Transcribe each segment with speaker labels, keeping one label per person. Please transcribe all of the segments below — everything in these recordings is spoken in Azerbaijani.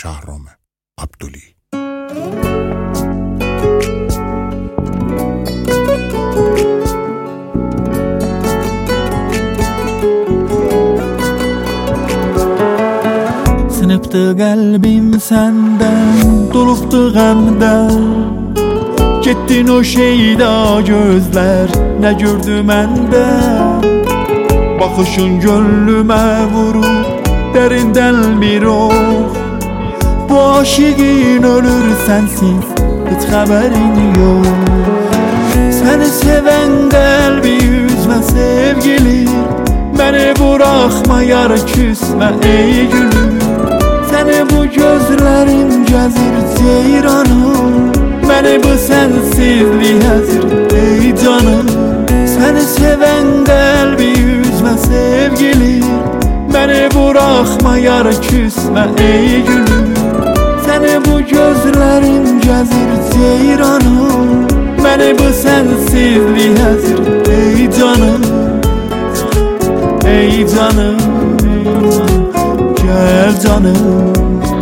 Speaker 1: Şahram Abduli.
Speaker 2: Sınıptı kalbim senden, doluptu gamdan. Gittin o şeyda gözler, ne gördü mende? Bakışın gönlüme vurur, derinden bir oh. Bu aşığın ölür sensiz, hiç haberin yok. Seni seven kalbi üzme sevgili, beni bırakma yar küsme ey gülüm. Seni bu gözlerim cezir ceyranım, beni bu sensizliğe hazır ey canım. Seni seven kalbi üzme sevgili, beni bırakma yar küsme ey gülüm. Seni bu gözlerim cezir ceyranım, beni bu sensizliğe hazır ey canım. Ey canım, gel canım.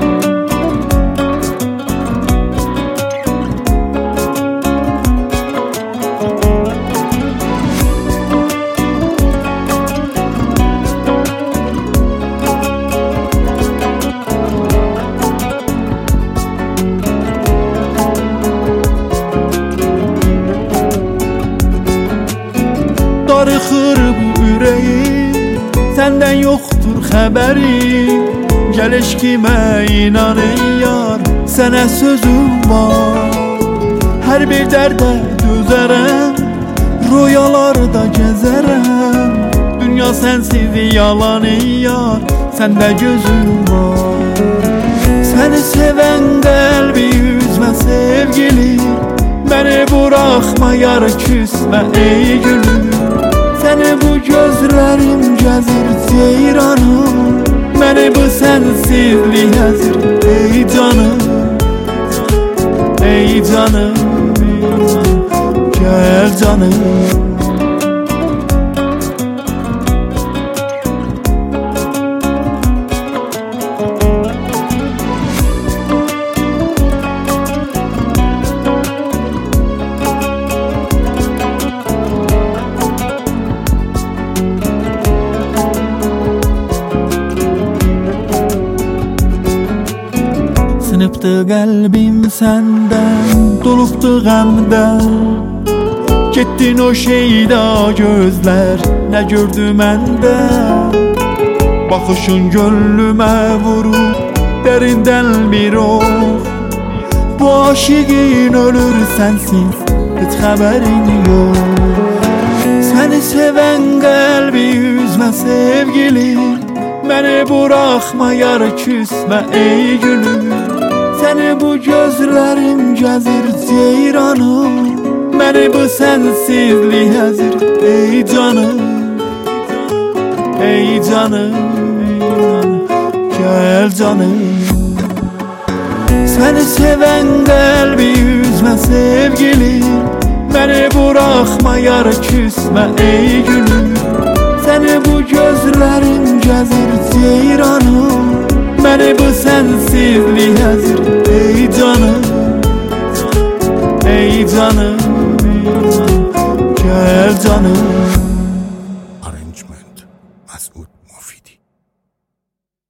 Speaker 2: Darıxır bu ürəyim, səndən yoxdur xəbərim. Gəl eşqimə inan ey yar, sənə sözüm var. Hər bir dərdə dözərəm, rüyalarda gəzərəm. Dünya sənsiz yalan ey yar, səndə gözüm var. Səni sevən qəlbi üzmə sevgili, beni bırakma yar küsme ey gülüm. Seni bu gözlerim cezir ceyranım, beni bu sensizliğe hazır ey canım. Ey canım, gel canım. Sınıptı kalbim senden, doluptu gamdan. Gittin o şeyda gözler, ne gördü mende? Bakışın gönlüme vurur, derinden bir oh. Bu aşığın ölür sensiz, hiç haberin yok. Seni seven kalbi üzme sevgili, beni bırakma yar küsme ey gülüm. Seni bu gözlerim cezir ceyranım, beni bu sensizliğe hazır ey canım. Ey canım, gel canım. Seni seven kalbi üzme sevgili, beni bırakma yar küsme ey gülüm. Seni bu gözlerim cezir ceyranım,